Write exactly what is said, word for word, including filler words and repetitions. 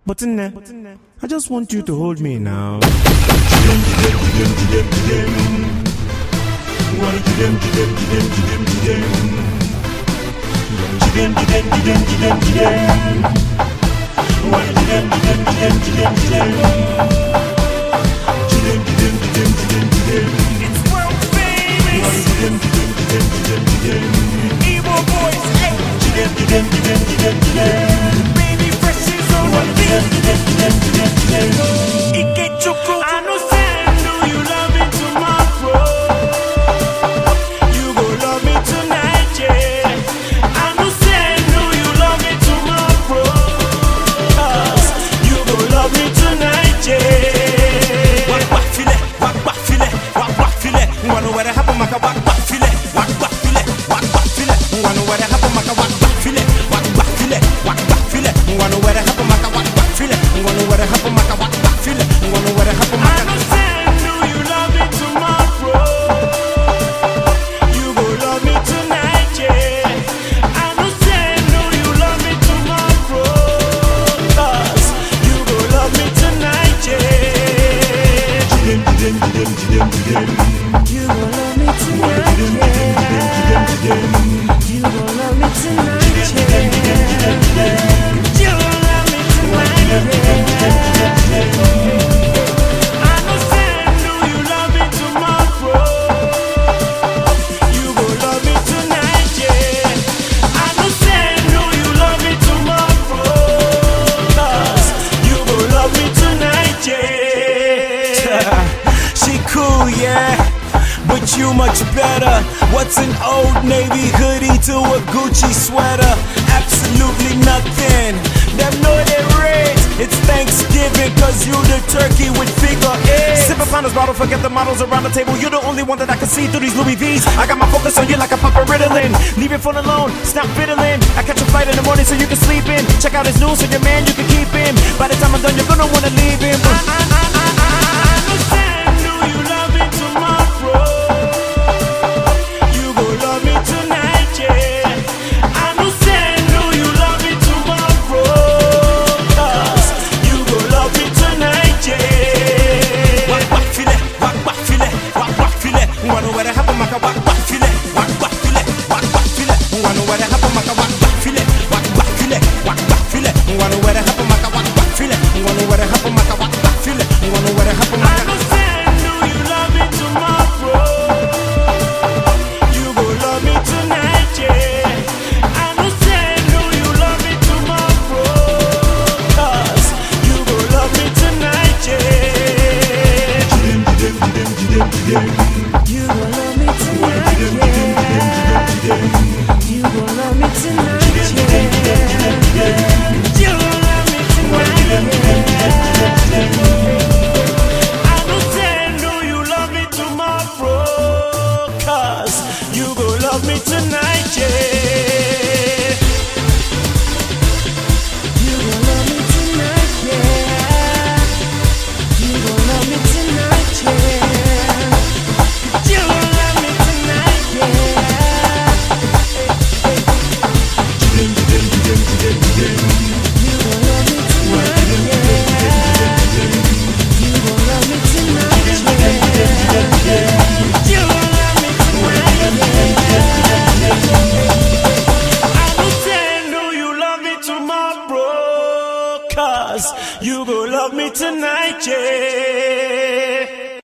But in there, I just want you to hold me now. It's world famous. Evil boys, hey. Baby fresh is on the beat. It get your crew. I know saying, do you love me tomorrow? You go love me tonight, yeah. I know saying, do you love me tomorrow? 'Cause you go love me tonight, yeah. Wak wak file, wak wak file, wak wak file. Wanna wear a happy maka wak wak file, wak wak file, wak wak file. Wanna wear a happy maka wak wak file, wak wak file, wak wak file. Wanna wear a happy maka wak wak file, wanna wear a happy maka wak wak file, wanna wear a happy I maka. know saying, do you love me tomorrow? You go love me tonight, yeah. I know saying, do you love me tomorrow? 'Cause you go love me tonight, yeah. You go love me tonight, yeah. You go love me tonight, yeah. You go love me tonight, yeah. I know saying, do you love me tomorrow? You go love me tonight, yeah. I know saying, do you love me tomorrow? 'Cause you go love me tonight, yeah. She cool, yeah, but you much better. What's an Old Navy hoodie to a Gucci sweater? Absolutely nothing. Them know they rich. It's Thanksgiving, cause you the turkey with figure eight. Sip upon this bottle, forget the models around the table. You're the only one that I can see through these Louis V's. I got my focus on you like a pop of Ritalin. Leave your phone alone, stop fiddling. I catch a flight in the morning so you can sleep in. Check out his news so your man you can keep him. By the time I'm done, you're gonna wanna leave him. I, I, I, I, I know saying, do you love me tomorrow? You go love me tonight, yeah. I know saying, do you love me tomorrow? 'Cause you go love me tonight, yeah. Wak wak file, wak wak file, wak wak file. Wanna wear a happy maka wak wak file, wak wak file, wak wak file. Wanna wear a happy maka wak wak file, wak wak file, wak wak file. Wanna wear a happy maka wak wak file, wanna wear a happy maka wak wak file, wanna wear a happy I maka. know saying, do you love me tomorrow? You go love me tonight, yeah. I know saying, do you love me tomorrow? 'Cause you go love me tonight, yeah. You go love me tonight, yeah. You go love me tonight, yeah. You go love me tonight, yeah. I know saying, do you love me tomorrow? 'Cause you go love me tonight, yeah. You go love me tonight, yeah. You go love me tonight, yeah. You go love me tonight, yeah. You go love me tonight, yeah. You go love me tonight, yeah. You go love me tonight, yeah. I know saying, do you love me tomorrow? 'Cause you go love me tonight, yeah.